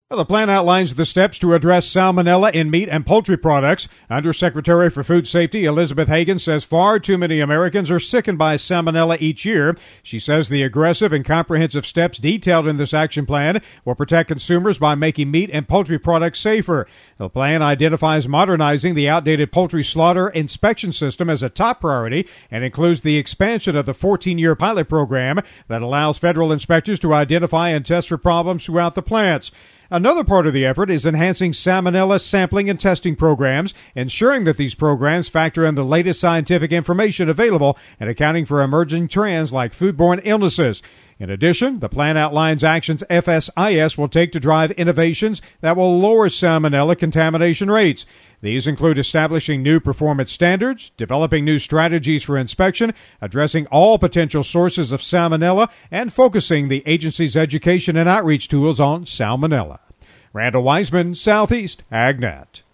Well, the plan outlines the steps to address salmonella in meat and poultry products. Undersecretary for Food Safety Elizabeth Hagan says far too many Americans are sickened by salmonella each year. She says the aggressive and comprehensive steps detailed in this action plan will protect consumers by making meat and poultry products safer. The plan identifies modernizing the outdated poultry slaughter inspection system as a top priority and includes the expansion of the 14-year pilot program that allows federal inspectors to identify and test for problems throughout the plants. Another part of the effort is enhancing salmonella sampling and testing programs, ensuring that these programs factor in the latest scientific information available and accounting for emerging trends like foodborne illnesses. In addition, the plan outlines actions FSIS will take to drive innovations that will lower salmonella contamination rates. These include establishing new performance standards, developing new strategies for inspection, addressing all potential sources of salmonella, and focusing the agency's education and outreach tools on salmonella. Randall Wiseman, Southeast AgNet.